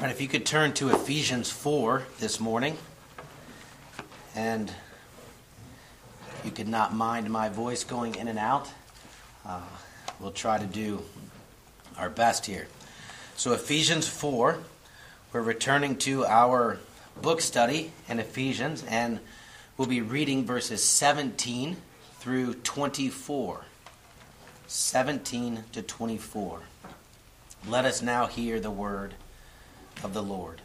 And if you could turn to Ephesians 4 this morning, and you could not mind my voice going in and out, we'll try to do our best here. So Ephesians 4, we're returning to our book study in Ephesians, and we'll be reading verses 17 through 24. 17 to 24. Let us now hear the word of the Lord.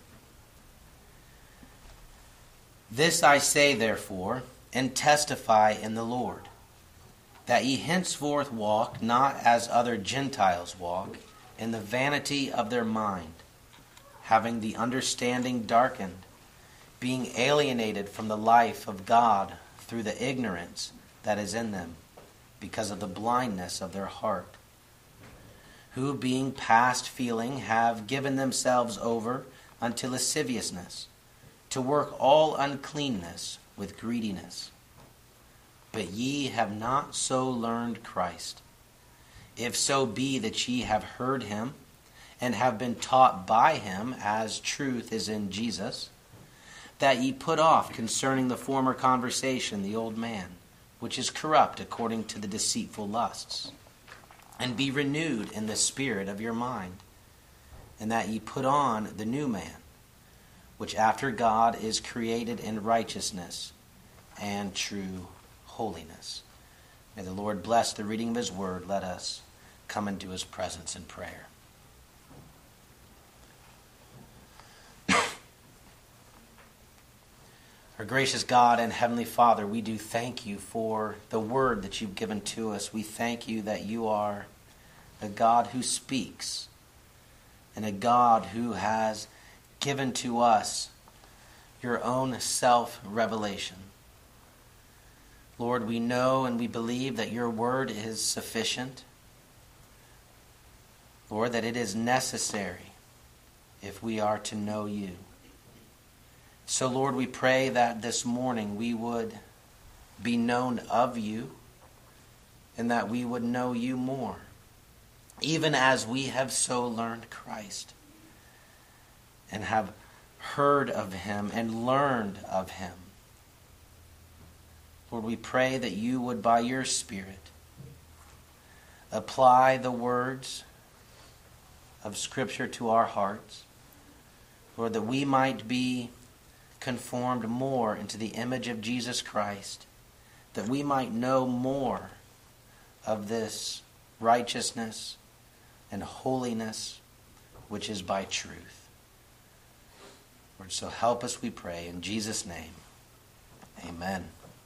This I say, therefore, and testify in the Lord, that ye henceforth walk not as other Gentiles walk, in the vanity of their mind, having the understanding darkened, being alienated from the life of God through the ignorance that is in them, because of the blindness of their heart, who being past feeling have given themselves over unto lasciviousness, to work all uncleanness with greediness. But ye have not so learned Christ, if so be that ye have heard him, and have been taught by him, as truth is in Jesus, that ye put off concerning the former conversation the old man, which is corrupt according to the deceitful lusts, and be renewed in the spirit of your mind, and that ye put on the new man, which after God is created in righteousness and true holiness. May the Lord bless the reading of his word. Let us come into his presence in prayer. Our gracious God and Heavenly Father, we do thank you for the word that you've given to us. We thank you that you are a God who speaks and a God who has given to us your own self-revelation. Lord, we know and we believe that your word is sufficient. Lord, that it is necessary if we are to know you. So, Lord, we pray that this morning we would be known of you and that we would know you more, even as we have so learned Christ and have heard of him and learned of him. Lord, we pray that you would, by your Spirit, apply the words of Scripture to our hearts. Lord, that we might be conformed more into the image of Jesus Christ, that we might know more of this righteousness and holiness which is by truth. Lord, so help us, we pray, in Jesus' name. Amen.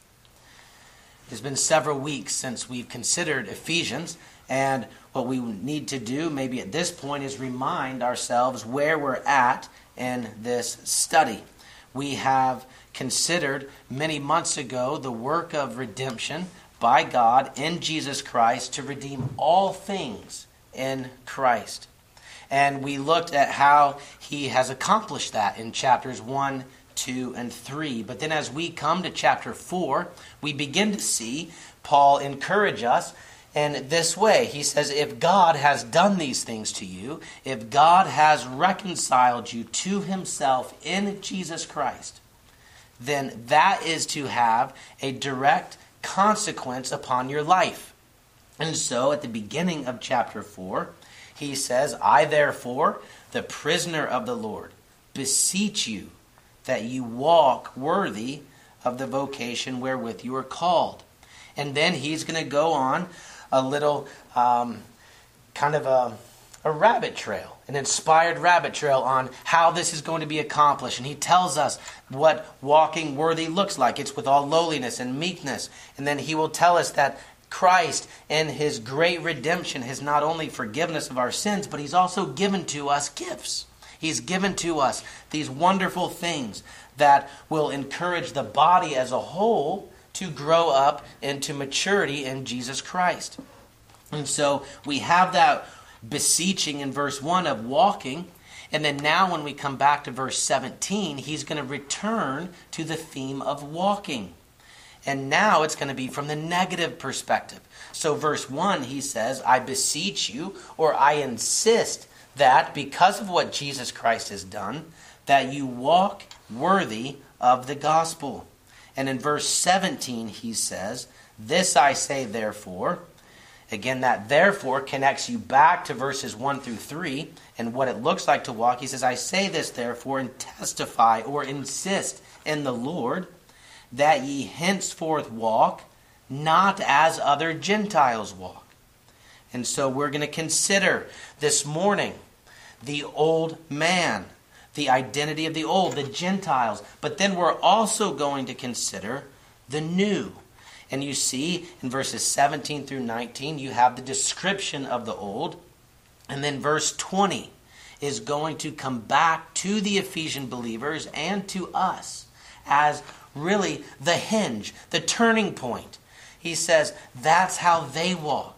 It's been several weeks since we've considered Ephesians, and what we need to do maybe at this point is remind ourselves where we're at in this study. We have considered many months ago the work of redemption by God in Jesus Christ to redeem all things in Christ. And we looked at how he has accomplished that in chapters 1, 2, and 3. But then as we come to chapter 4, we begin to see Paul encourage us in this way. He says, if God has done these things to you, if God has reconciled you to himself in Jesus Christ, then that is to have a direct consequence upon your life. And so at the beginning of chapter 4, he says, I therefore, the prisoner of the Lord, beseech you that you walk worthy of the vocation wherewith you are called. And then he's going to go on a little kind of a rabbit trail, an inspired rabbit trail on how this is going to be accomplished. And he tells us what walking worthy looks like. It's with all lowliness and meekness. And then he will tell us that Christ, in his great redemption, has not only forgiven us of our sins, but he's also given to us gifts. He's given to us these wonderful things that will encourage the body as a whole to grow up into maturity in Jesus Christ. And so we have that beseeching in verse 1 of walking. And then now when we come back to verse 17, he's going to return to the theme of walking. And now it's going to be from the negative perspective. So verse 1, he says, I beseech you, or I insist that because of what Jesus Christ has done, that you walk worthy of the gospel. And in verse 17 he says, "This I say therefore." Again, that therefore connects you back to verses 1 through 3 and what it looks like to walk. He says, "I say this therefore and testify," or insist in the Lord, "that ye henceforth walk not as other Gentiles walk." And so we're going to consider this morning the old man, the identity of the old, the Gentiles. But then we're also going to consider the new. And you see in verses 17 through 19, you have the description of the old. And then verse 20 is going to come back to the Ephesian believers and to us as really the hinge, the turning point. He says, that's how they walk.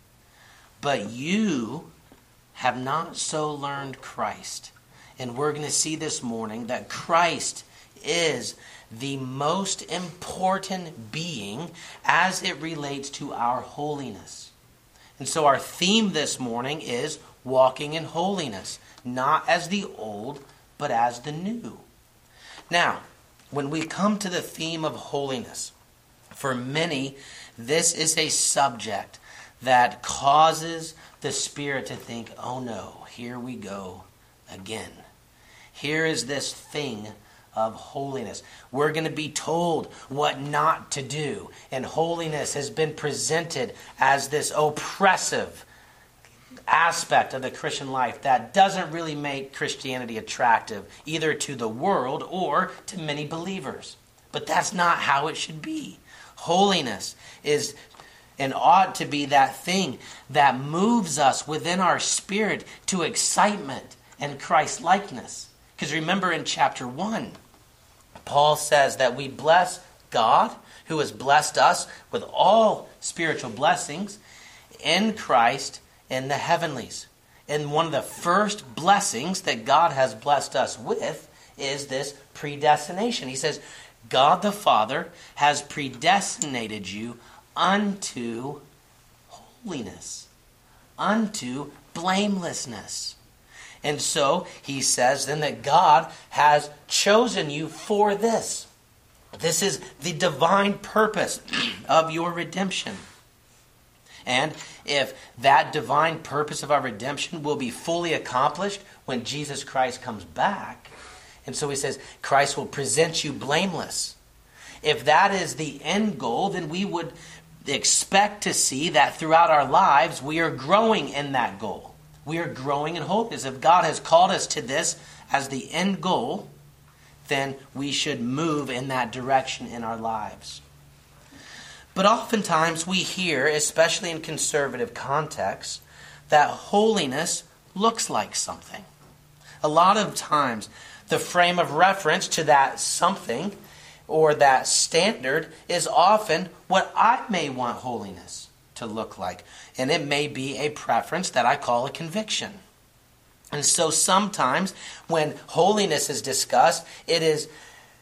But you have not so learned Christ. And we're going to see this morning that Christ is the most important being as it relates to our holiness. And so our theme this morning is walking in holiness, not as the old, but as the new. Now, when we come to the theme of holiness, for many, this is a subject that causes the spirit to think, oh no, here we go again. Here is this thing of holiness. We're going to be told what not to do. And holiness has been presented as this oppressive aspect of the Christian life that doesn't really make Christianity attractive, either to the world or to many believers. But that's not how it should be. Holiness is and ought to be that thing that moves us within our spirit to excitement and Christ-likeness. Because remember in chapter 1, Paul says that we bless God, who has blessed us with all spiritual blessings in Christ in the heavenlies. And one of the first blessings that God has blessed us with is this predestination. He says, God the Father has predestinated you unto holiness, unto blamelessness. And so he says then that God has chosen you for this. This is the divine purpose of your redemption. And if that divine purpose of our redemption will be fully accomplished when Jesus Christ comes back, and so he says Christ will present you blameless. If that is the end goal, then we would expect to see that throughout our lives we are growing in that goal. We are growing in holiness. If God has called us to this as the end goal, then we should move in that direction in our lives. But oftentimes we hear, especially in conservative contexts, that holiness looks like something. A lot of times the frame of reference to that something or that standard is often what I may want holiness to look like. And it may be a preference that I call a conviction. And so sometimes when holiness is discussed, it is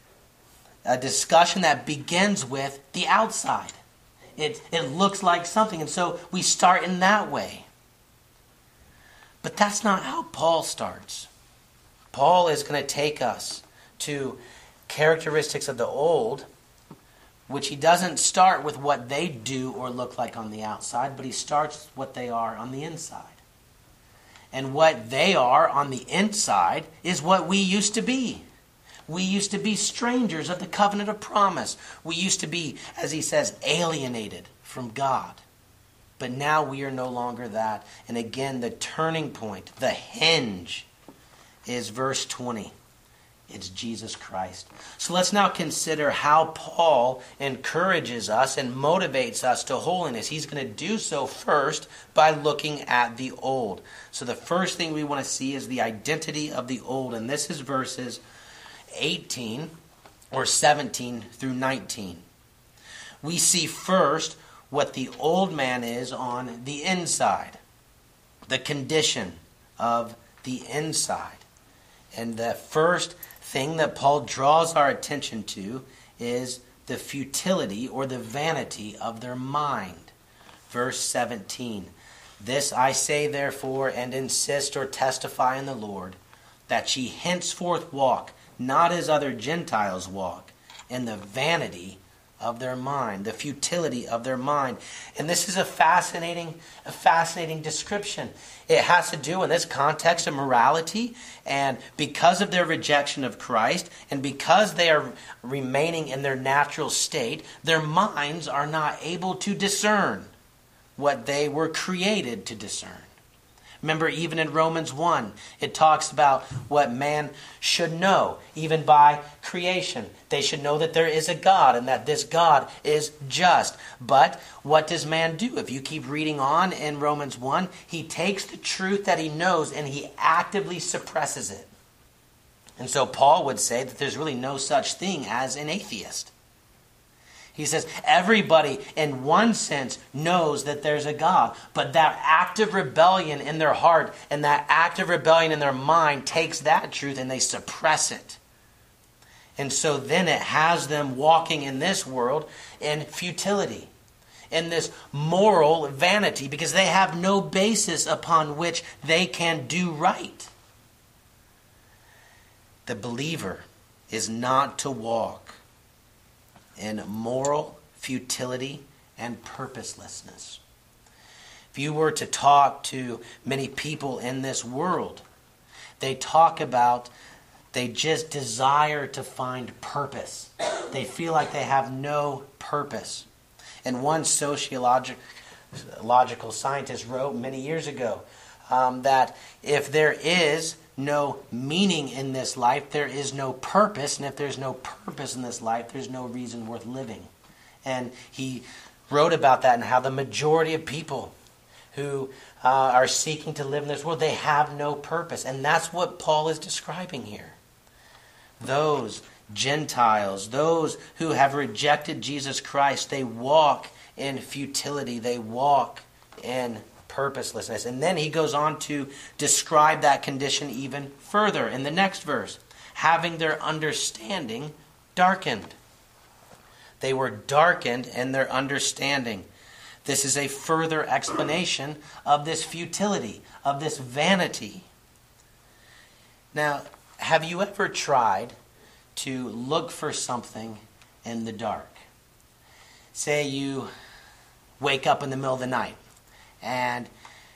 a discussion that begins with the outside. It looks like something. And so we start in that way. But that's not how Paul starts. Paul is going to take us to characteristics of the old, which he doesn't start with what they do or look like on the outside, but he starts with what they are on the inside. And what they are on the inside is what we used to be. We used to be strangers of the covenant of promise. We used to be, as he says, alienated from God. But now we are no longer that. And again, the turning point, the hinge, is verse 20. It's Jesus Christ. So let's now consider how Paul encourages us and motivates us to holiness. He's going to do so first by looking at the old. So the first thing we want to see is the identity of the old. And this is verses 18 or 17 through 19. We see first what the old man is on the inside. The condition of the inside. And the first thing that Paul draws our attention to is the futility or the vanity of their mind. Verse 17. This I say therefore, and insist or testify in the Lord, that ye henceforth walk, not as other Gentiles walk, in the vanity of their mind, the futility of their mind. And this is a fascinating description. It has to do in this context of morality, and because of their rejection of Christ, and because they are remaining in their natural state, their minds are not able to discern what they were created to discern. Remember, even in Romans 1, it talks about what man should know, even by creation. They should know that there is a God and that this God is just. But what does man do? If you keep reading on in Romans 1, he takes the truth that he knows and he actively suppresses it. And so Paul would say that there's really no such thing as an atheist. He says everybody in one sense knows that there's a God, but that active rebellion in their heart and that active rebellion in their mind takes that truth and they suppress it. And so then it has them walking in this world in futility, in this moral vanity, because they have no basis upon which they can do right. The believer is not to walk in moral futility and purposelessness. If you were to talk to many people in this world, they talk about they just desire to find purpose. They feel like they have no purpose. And one sociological scientist wrote many years ago that if there is no meaning in this life, there is no purpose. And if there's no purpose in this life, there's no reason worth living. And he wrote about that and how the majority of people who are seeking to live in this world, they have no purpose. And that's what Paul is describing here. Those Gentiles, those who have rejected Jesus Christ, they walk in futility. They walk in purposelessness. And then he goes on to describe that condition even further in the next verse. Having their understanding darkened. They were darkened in their understanding. This is a further explanation of this futility, of this vanity. Now, have you ever tried to look for something in the dark? Say you wake up in the middle of the night and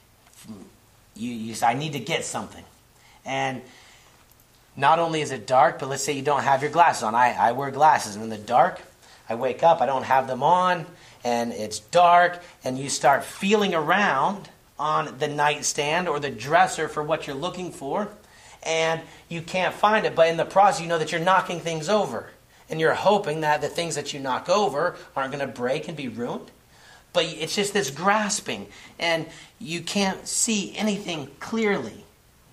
you say, I need to get something. And not only is it dark, but let's say you don't have your glasses on. I wear glasses, and in the dark, I wake up, I don't have them on, and it's dark, and you start feeling around on the nightstand or the dresser for what you're looking for, and you can't find it. But in the process, you know that you're knocking things over, and you're hoping that the things that you knock over aren't going to break and be ruined. But it's just this grasping, and you can't see anything clearly.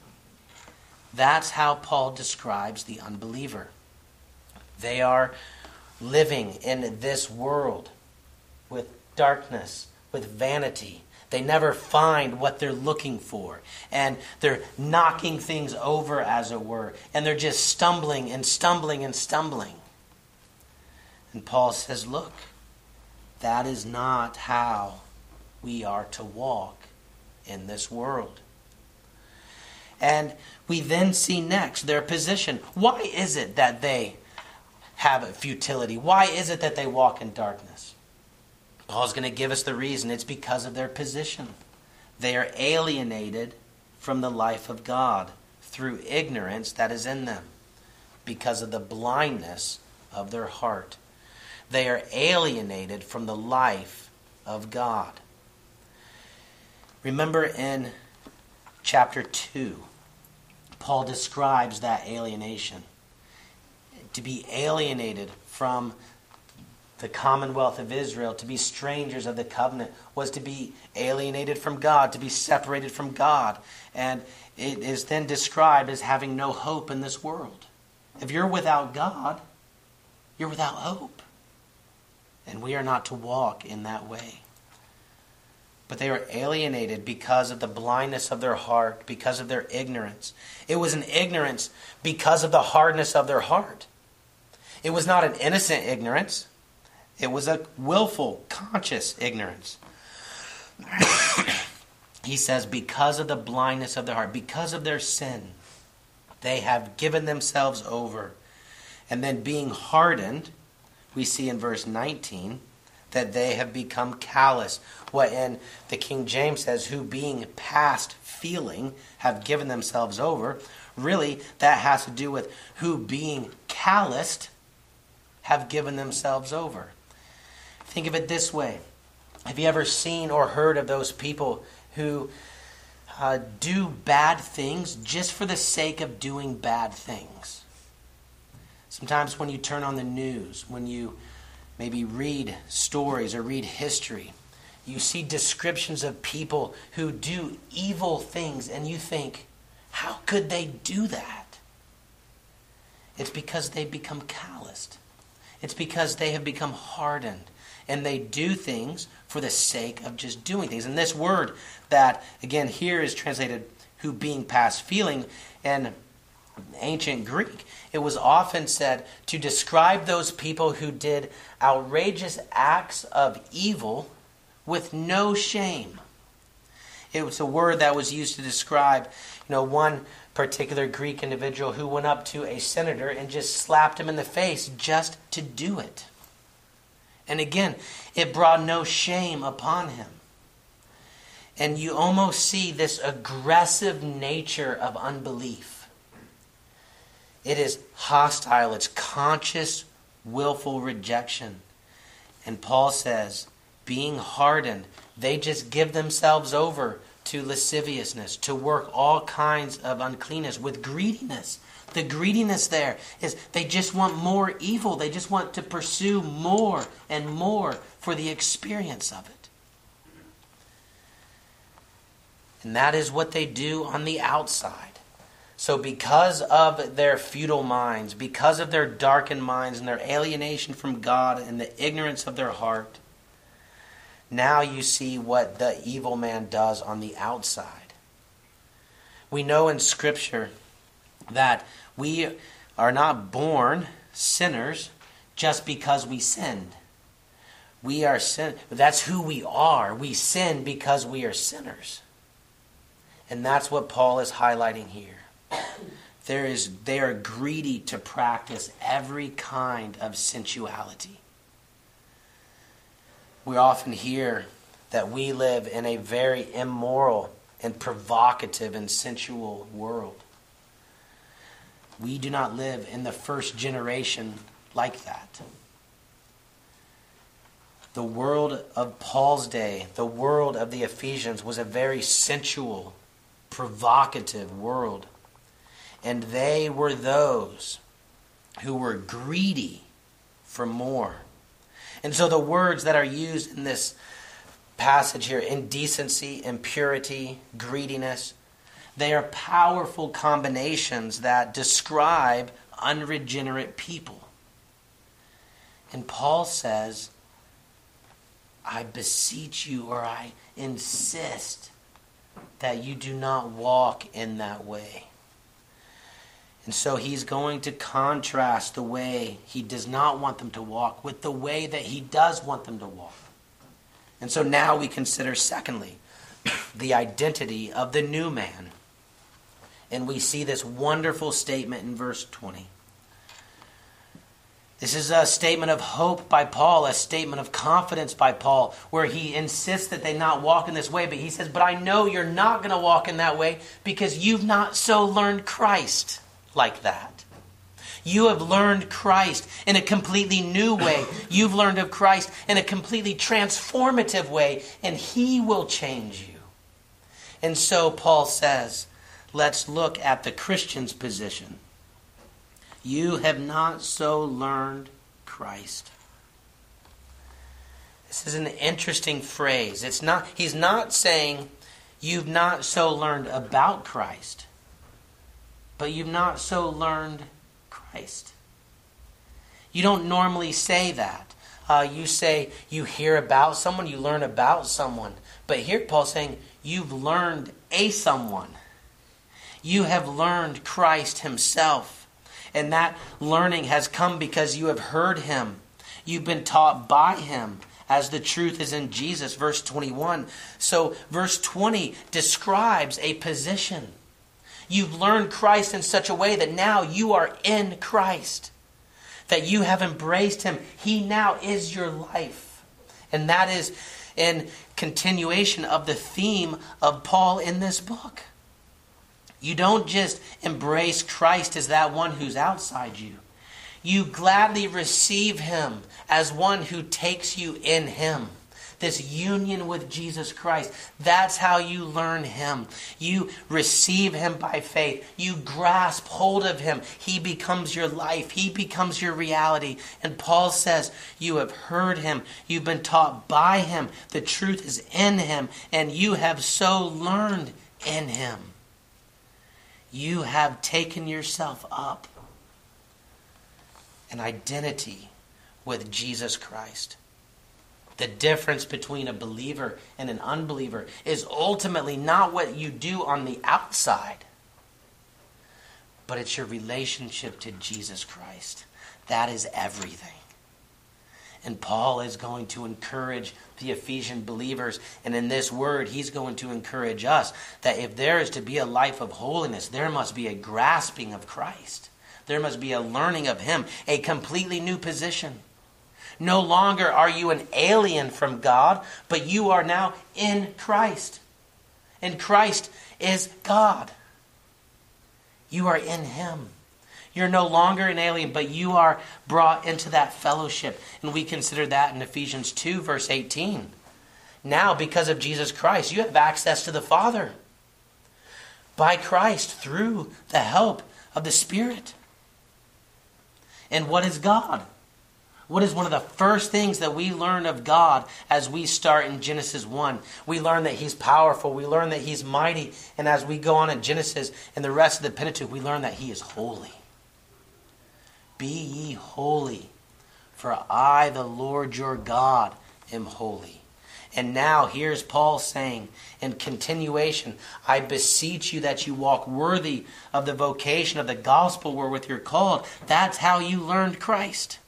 That's how Paul describes the unbeliever. They are living in this world with darkness, with vanity. They never find what they're looking for. And they're knocking things over, as it were. And they're just stumbling and stumbling and stumbling. And Paul says, look, that is not how we are to walk in this world. And we then see next their position. Why is it that they have a futility? Why is it that they walk in darkness? Paul's going to give us the reason. It's because of their position. They are alienated from the life of God through ignorance that is in them, because of the blindness of their heart. They are alienated from the life of God. Remember in chapter 2, Paul describes that alienation. To be alienated from the commonwealth of Israel, to be strangers of the covenant, was to be alienated from God, to be separated from God. And it is then described as having no hope in this world. If you're without God, you're without hope. And we are not to walk in that way. But they were alienated because of the blindness of their heart, because of their ignorance. It was an ignorance because of the hardness of their heart. It was not an innocent ignorance. It was a willful, conscious ignorance. he says, because of the blindness of their heart, because of their sin, they have given themselves over. And then being hardened, we see in verse 19, that they have become callous. What in the King James says, who being past feeling have given themselves over. Really, that has to do with who being calloused have given themselves over. Think of it this way. Have you ever seen or heard of those people who do bad things just for the sake of doing bad things? Sometimes when you turn on the news, when you maybe read stories or read history, you see descriptions of people who do evil things and you think, how could they do that? It's because they've become calloused. It's because they have become hardened. And they do things for the sake of just doing things. And this word that, again, here is translated, who being past feeling, in ancient Greek, it was often said to describe those people who did outrageous acts of evil with no shame. It was a word that was used to describe, one particular Greek individual who went up to a senator and just slapped him in the face just to do it. And again, it brought no shame upon him. And you almost see this aggressive nature of unbelief. It is hostile. It's conscious, willful rejection. And Paul says, being hardened, they just give themselves over to lasciviousness, to work all kinds of uncleanness with greediness. The greediness there is they just want more evil. They just want to pursue more and more for the experience of it. And that is what they do on the outside. So because of their futile minds, because of their darkened minds and their alienation from God and the ignorance of their heart, now you see what the evil man does on the outside. We know in Scripture that we are not born sinners just because we sinned. We are sin. That's who we are. We sin because we are sinners. And that's what Paul is highlighting here. They are greedy to practice every kind of sensuality. We often hear that we live in a very immoral and provocative and sensual world. We do not live in the first generation like that. The world of Paul's day, the world of the Ephesians, was a very sensual, provocative world. And they were those who were greedy for more. And so the words that are used in this passage here, indecency, impurity, greediness, they are powerful combinations that describe unregenerate people. And Paul says, I beseech you, or I insist that you do not walk in that way. And so he's going to contrast the way he does not want them to walk with the way that he does want them to walk. And so now we consider, secondly, the identity of the new man. And we see this wonderful statement in verse 20. This is a statement of hope by Paul, a statement of confidence by Paul, where he insists that they not walk in this way. But he says, but I know you're not going to walk in that way because you've not so learned Christ like that. You have learned Christ in a completely new way. You've learned of Christ in a completely transformative way, and he will change you. And so Paul says, let's look at the Christian's position. You have not so learned Christ. This is an interesting phrase. He's not saying you've not so learned about Christ, but you've not so learned Christ. You don't normally say that. You say you hear about someone, you learn about someone. But here Paul's saying you've learned a someone. You have learned Christ himself. And that learning has come because you have heard him. You've been taught by him as the truth is in Jesus, verse 21. So verse 20 describes a position. You've learned Christ in such a way that now you are in Christ, that you have embraced him. He now is your life. And that is in continuation of the theme of Paul in this book. You don't just embrace Christ as that one who's outside you. You gladly receive him as one who takes you in him. This union with Jesus Christ. That's how you learn him. You receive him by faith. You grasp hold of him. He becomes your life. He becomes your reality. And Paul says, you have heard him. You've been taught by him. The truth is in him. And you have so learned in him. You have taken yourself up an identity with Jesus Christ. The difference between a believer and an unbeliever is ultimately not what you do on the outside, but it's your relationship to Jesus Christ. That is everything. And Paul is going to encourage the Ephesian believers, and in this word, he's going to encourage us that if there is to be a life of holiness, there must be a grasping of Christ. There must be a learning of him, a completely new position. No longer are you an alien from God, but you are now in Christ. And Christ is God. You are in him. You're no longer an alien, but you are brought into that fellowship. And we consider that in Ephesians 2, verse 18. Now, because of Jesus Christ, you have access to the Father by Christ through the help of the Spirit. And what is God? What is one of the first things that we learn of God as we start in Genesis 1? We learn that he's powerful. We learn that he's mighty. And as we go on in Genesis and the rest of the Pentateuch, we learn that he is holy. Be ye holy, for I, the Lord your God, am holy. And now here's Paul saying in continuation, I beseech you that you walk worthy of the vocation of the gospel wherewith you're called. That's how you learned Christ.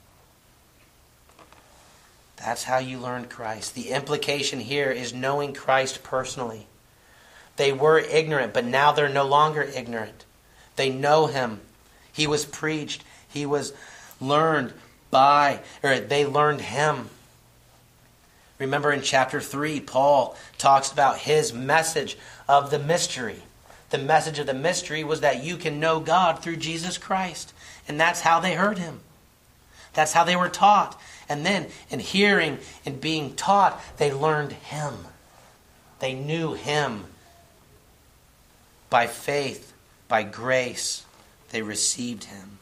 That's how you learned Christ. The implication here is knowing Christ personally. They were ignorant, but now they're no longer ignorant. They know him. He was preached. He was learned by, or they learned him. Remember in chapter 3, Paul talks about his message of the mystery. The message of the mystery was that you can know God through Jesus Christ. And that's how they heard him. That's how they were taught. And then in hearing and being taught, they learned him. They knew him. By faith, by grace, they received him.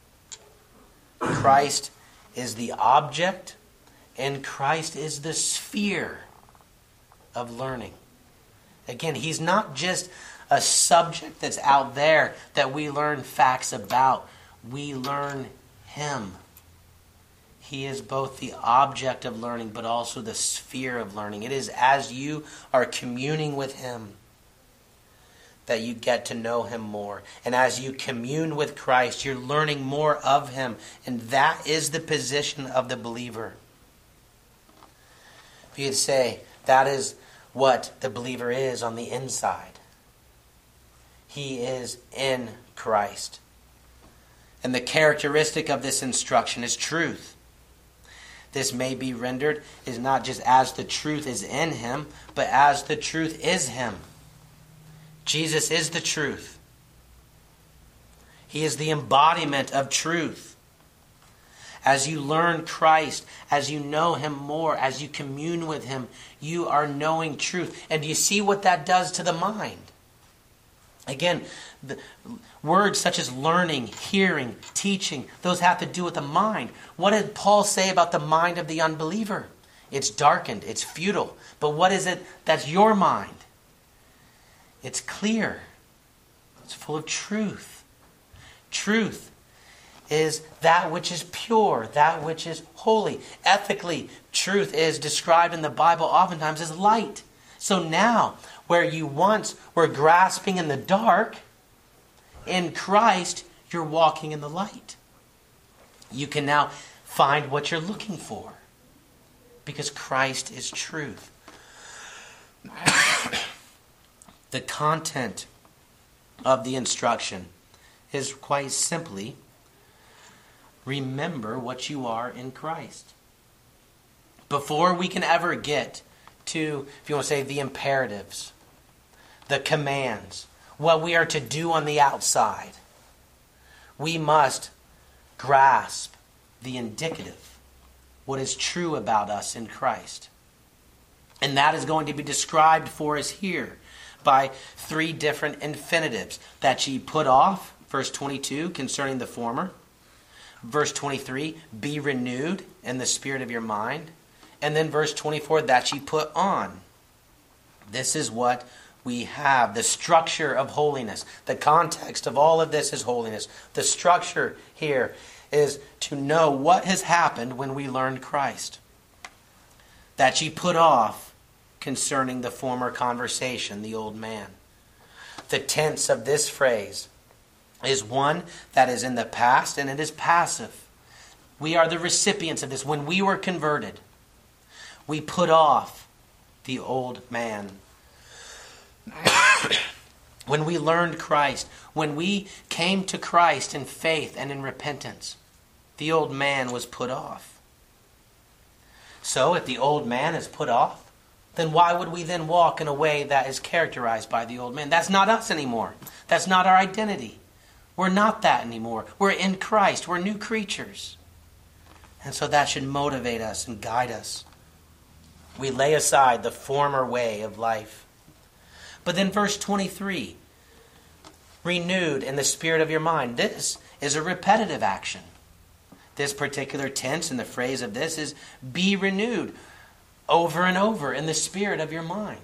Christ is the object, and Christ is the sphere of learning. Again, he's not just a subject that's out there that we learn facts about. We learn him. He is both the object of learning, but also the sphere of learning. It is as you are communing with him that you get to know him more. And as you commune with Christ, you're learning more of him. And that is the position of the believer. You could say that is what the believer is on the inside. He is in Christ. And the characteristic of this instruction is truth. This may be rendered is not just as the truth is in him, but as the truth is him. Jesus is the truth. He is the embodiment of truth. As you learn Christ, as you know him more, as you commune with him, you are knowing truth. And do you see what that does to the mind? Again, the words such as learning, hearing, teaching, those have to do with the mind. What did Paul say about the mind of the unbeliever? It's darkened, it's futile. But what is it that's your mind? It's clear. It's full of truth. Truth is that which is pure, that which is holy. Ethically, truth is described in the Bible oftentimes as light. So now, where you once were grasping in the dark, in Christ, you're walking in the light. You can now find what you're looking for. Because Christ is truth. The content of the instruction is quite simply, remember what you are in Christ. Before we can ever get to, if you want to say, the imperatives, the commands, what we are to do on the outside, we must grasp the indicative, what is true about us in Christ. And that is going to be described for us here by three different infinitives. That ye put off, verse 22, concerning the former. Verse 23, be renewed in the spirit of your mind. And then verse 24, that ye put on. This is what we have. The structure of holiness. The context of all of this is holiness. The structure here is to know what has happened when we learned Christ. That ye put off concerning the former conversation, the old man. The tense of this phrase is one that is in the past, and it is passive. We are the recipients of this. When we were converted, we put off the old man. When we learned Christ, when we came to Christ in faith and in repentance, the old man was put off. So if the old man is put off, then why would we then walk in a way that is characterized by the old man? That's not us anymore. That's not our identity. We're not that anymore. We're in Christ. We're new creatures. And so that should motivate us and guide us. We lay aside the former way of life. But then verse 23, renewed in the spirit of your mind. This is a repetitive action. This particular tense and the phrase of this is be renewed over and over in the spirit of your mind.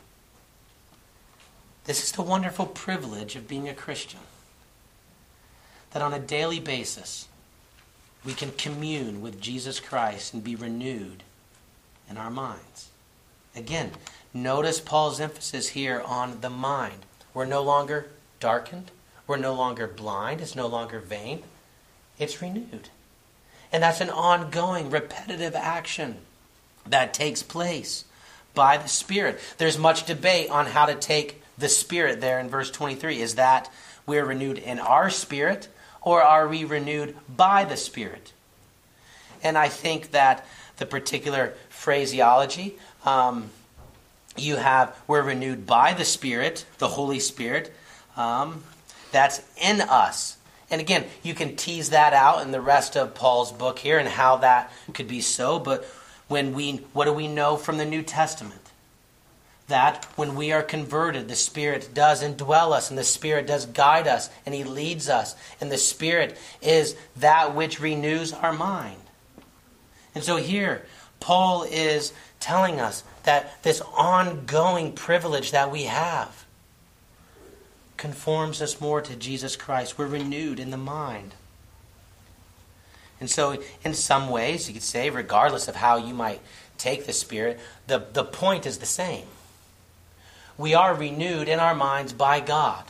This is the wonderful privilege of being a Christian. That on a daily basis, we can commune with Jesus Christ and be renewed in our minds. Again, notice Paul's emphasis here on the mind. We're no longer darkened. We're no longer blind. It's no longer vain. It's renewed. And that's an ongoing, repetitive action that takes place by the Spirit. There's much debate on how to take the Spirit there in verse 23. Is that we're renewed in our spirit, or are we renewed by the Spirit? And I think that the particular phraseology, you have, we're renewed by the Spirit, the Holy Spirit, that's in us. And again, you can tease that out in the rest of Paul's book here and how that could be so. But what do we know from the New Testament? That when we are converted, the Spirit does indwell us, and the Spirit does guide us, and He leads us. And the Spirit is that which renews our mind. And so here, Paul is telling us that this ongoing privilege that we have conforms us more to Jesus Christ. We're renewed in the mind. And so in some ways, you could say, regardless of how you might take the Spirit, the point is the same. We are renewed in our minds by God.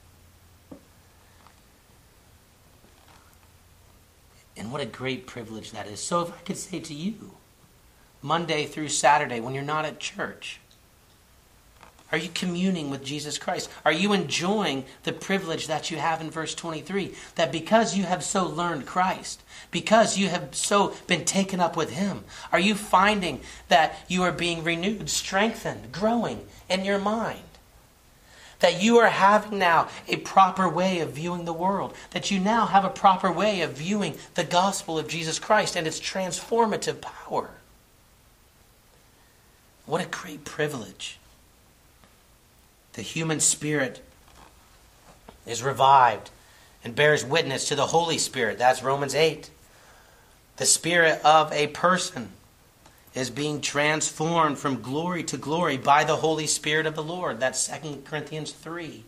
And what a great privilege that is. So if I could say to you, Monday through Saturday, when you're not at church, are you communing with Jesus Christ? Are you enjoying the privilege that you have in verse 23? That because you have so learned Christ, because you have so been taken up with Him, are you finding that you are being renewed, strengthened, growing in your mind? That you are having now a proper way of viewing the world. That you now have a proper way of viewing the gospel of Jesus Christ and its transformative power. What a great privilege. The human spirit is revived and bears witness to the Holy Spirit. That's Romans 8. The spirit of a person is being transformed from glory to glory by the Holy Spirit of the Lord. That's 2 Corinthians 3.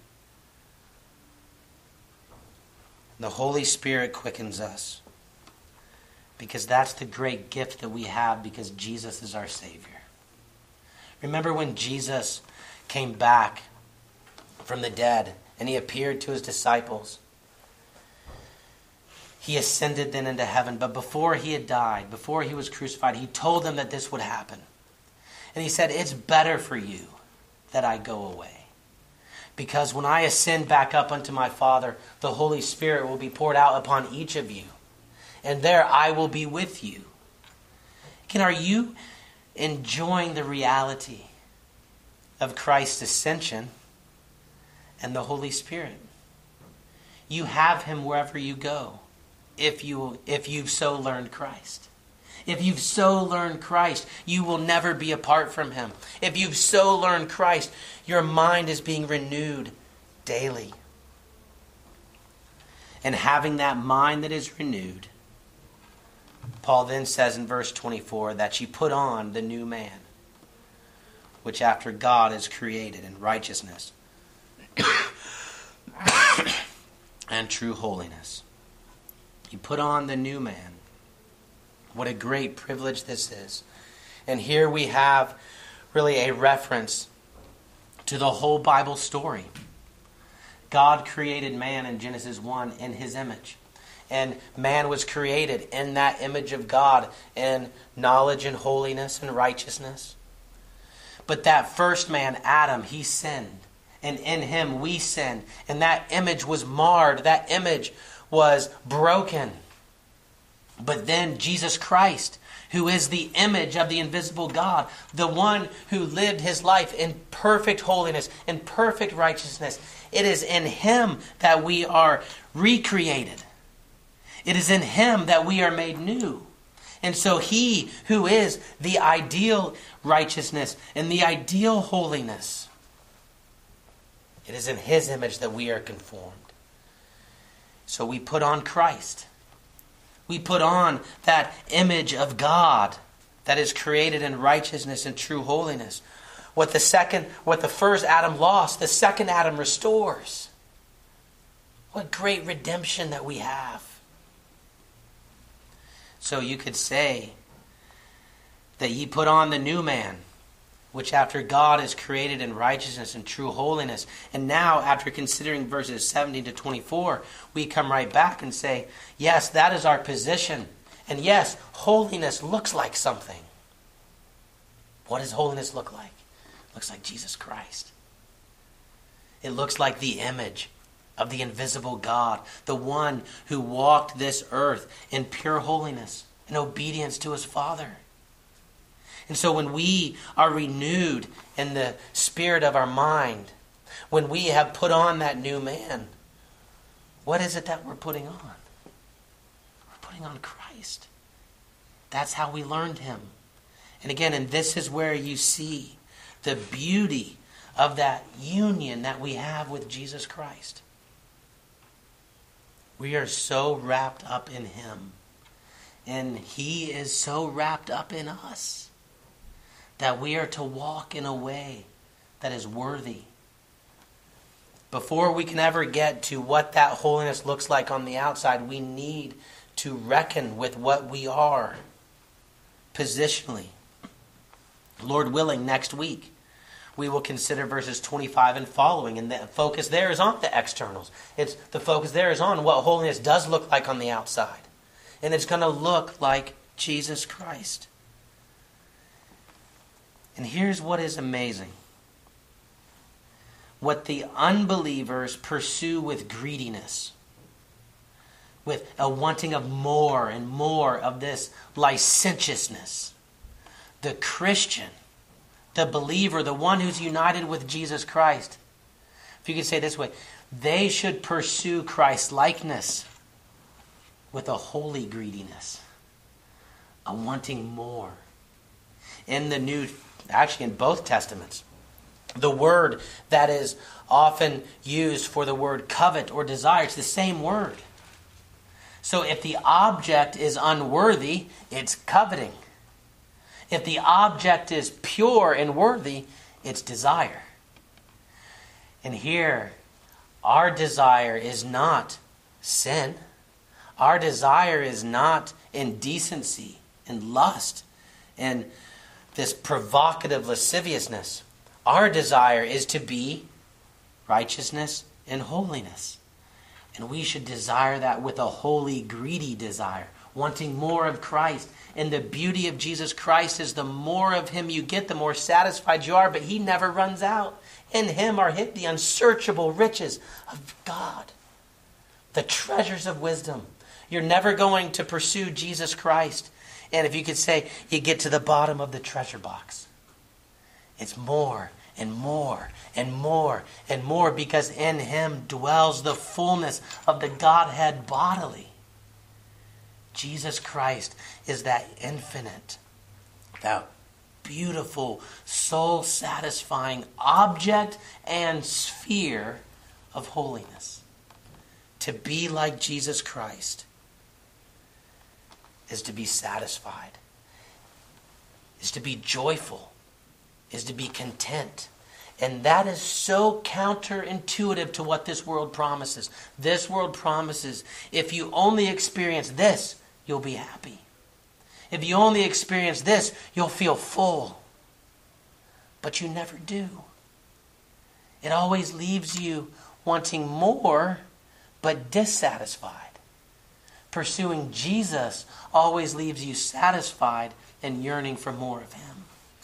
The Holy Spirit quickens us because that's the great gift that we have because Jesus is our Savior. Remember when Jesus came back from the dead and He appeared to His disciples? he ascended then into heaven. But before he had died, before he was crucified, he told them that this would happen. And he said, it's better for you that I go away. Because when I ascend back up unto my Father, the Holy Spirit will be poured out upon each of you. And there I will be with you. Again, are you enjoying the reality of Christ's ascension and the Holy Spirit? You have him wherever you go. If you've so learned Christ. If you've so learned Christ, you will never be apart from him. If you've so learned Christ, your mind is being renewed daily. And having that mind that is renewed, Paul then says in verse 24 that you put on the new man, which after God is created in righteousness and true holiness. You put on the new man. What a great privilege this is. And here we have really a reference to the whole Bible story. God created man in Genesis 1 in his image. And man was created in that image of God in knowledge and holiness and righteousness. But that first man, Adam, he sinned. And in him we sinned. And that image was marred. That image was broken. But then Jesus Christ, who is the image of the invisible God, the one who lived his life in perfect holiness, in perfect righteousness, it is in him that we are recreated. It is in him that we are made new. And so he who is the ideal righteousness and the ideal holiness, it is in his image that we are conformed. So we put on Christ. We put on that image of God that is created in righteousness and true holiness. What the first Adam lost, the second Adam restores. What great redemption that we have. So you could say that ye put on the new man, which after God is created in righteousness and true holiness. And now, after considering verses 17 to 24, we come right back and say, yes, that is our position. And yes, holiness looks like something. What does holiness look like? It looks like Jesus Christ. It looks like the image of the invisible God, the one who walked this earth in pure holiness and obedience to his Father. And so when we are renewed in the spirit of our mind, when we have put on that new man, what is it that we're putting on? We're putting on Christ. That's how we learned him. And again, and this is where you see the beauty of that union that we have with Jesus Christ. We are so wrapped up in him, and he is so wrapped up in us, that we are to walk in a way that is worthy. Before we can ever get to what that holiness looks like on the outside, we need to reckon with what we are positionally. Lord willing, next week, we will consider verses 25 and following. And the focus there is on the externals. The focus there is on what holiness does look like on the outside. And it's going to look like Jesus Christ. And here's what is amazing. What the unbelievers pursue with greediness, with a wanting of more and more of this licentiousness, the Christian, the believer, the one who's united with Jesus Christ, if you could say it this way, they should pursue Christ-likeness with a holy greediness, a wanting more. Actually in both Testaments, the word that is often used for the word covet or desire, it's the same word. So if the object is unworthy, it's coveting. If the object is pure and worthy, it's desire. And here, our desire is not sin. Our desire is not indecency and lust and this provocative lasciviousness. Our desire is to be righteousness and holiness. And we should desire that with a holy, greedy desire, wanting more of Christ. And the beauty of Jesus Christ is the more of him you get, the more satisfied you are, but he never runs out. In him are hid the unsearchable riches of God, the treasures of wisdom. You're never going to pursue Jesus Christ. And if you could say, you get to the bottom of the treasure box. It's more and more and more and more, because in him dwells the fullness of the Godhead bodily. Jesus Christ is that infinite, that beautiful, soul-satisfying object and sphere of holiness. To be like Jesus Christ is to be satisfied, is to be joyful, is to be content. And that is so counterintuitive to what this world promises. This world promises, if you only experience this, you'll be happy. If you only experience this, you'll feel full. But you never do. It always leaves you wanting more, but dissatisfied. Pursuing Jesus always leaves you satisfied and yearning for more of him.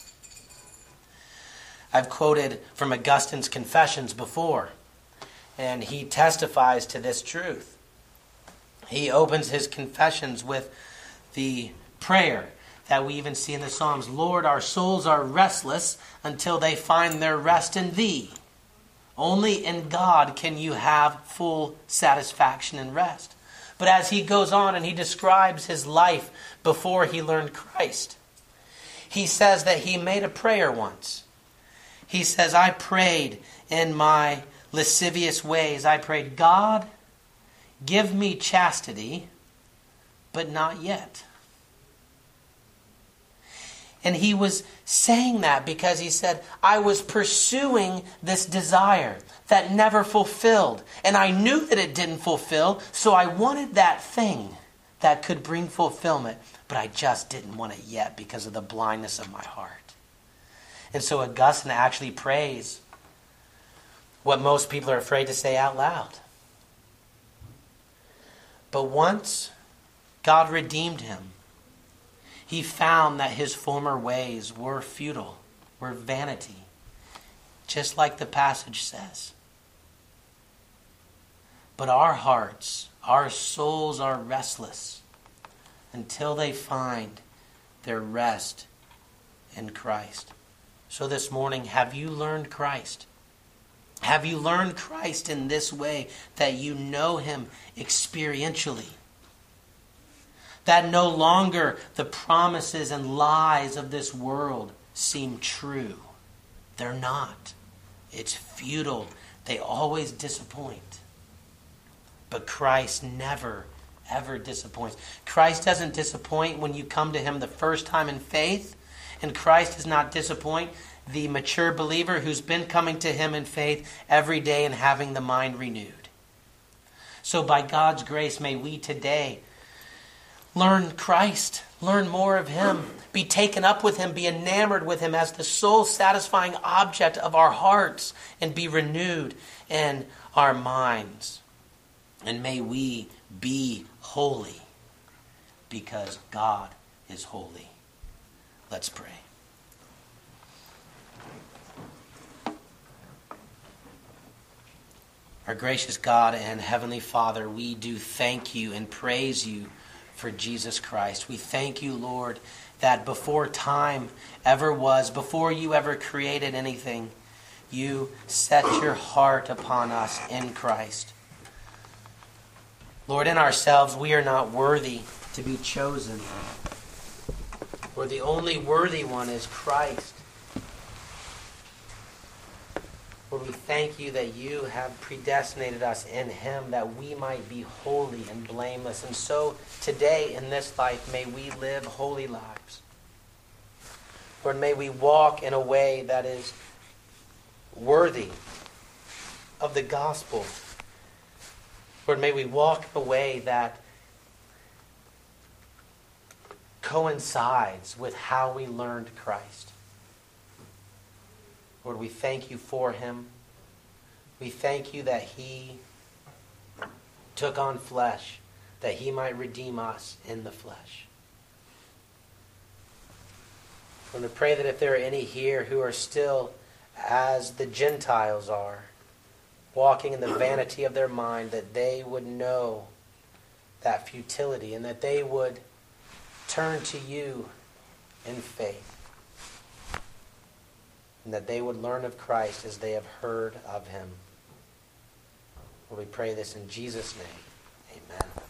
I've quoted from Augustine's Confessions before, and he testifies to this truth. He opens his Confessions with the prayer that we even see in the Psalms. Lord, our souls are restless until they find their rest in thee. Only in God can you have full satisfaction and rest. But as he goes on and he describes his life before he learned Christ, he says that he made a prayer once. He says, I prayed in my lascivious ways. I prayed, God, give me chastity, but not yet. And he was saying that because he said, I was pursuing this desire that never fulfilled. And I knew that it didn't fulfill, so I wanted that thing that could bring fulfillment. But I just didn't want it yet because of the blindness of my heart. And so Augustine actually prays what most people are afraid to say out loud. But once God redeemed him, he found that his former ways were futile, were vanity, just like the passage says. But our hearts, our souls are restless until they find their rest in Christ. So this morning, have you learned Christ? Have you learned Christ in this way, that you know him experientially? That no longer the promises and lies of this world seem true. They're not. It's futile. They always disappoint. But Christ never, ever disappoints. Christ doesn't disappoint when you come to him the first time in faith. And Christ does not disappoint the mature believer who's been coming to him in faith every day and having the mind renewed. So by God's grace, may we today learn Christ, learn more of him, be taken up with him, be enamored with him as the soul-satisfying object of our hearts, and be renewed in our minds. And may we be holy, because God is holy. Let's pray. Our gracious God and Heavenly Father, we do thank you and praise you for Jesus Christ. We thank you, Lord, that before time ever was, before you ever created anything, you set your heart upon us in Christ. Lord, in ourselves, we are not worthy to be chosen. For the only worthy one is Christ. Lord, we thank you that you have predestinated us in him that we might be holy and blameless. And so today in this life, may we live holy lives. Lord, may we walk in a way that is worthy of the gospel. Lord, may we walk in a way that coincides with how we learned Christ. Lord, we thank you for him. We thank you that he took on flesh, that he might redeem us in the flesh. I'm going to pray that if there are any here who are still as the Gentiles are, walking in the vanity of their mind, that they would know that futility and that they would turn to you in faith, and that they would learn of Christ as they have heard of him. Lord, we pray this in Jesus' name. Amen.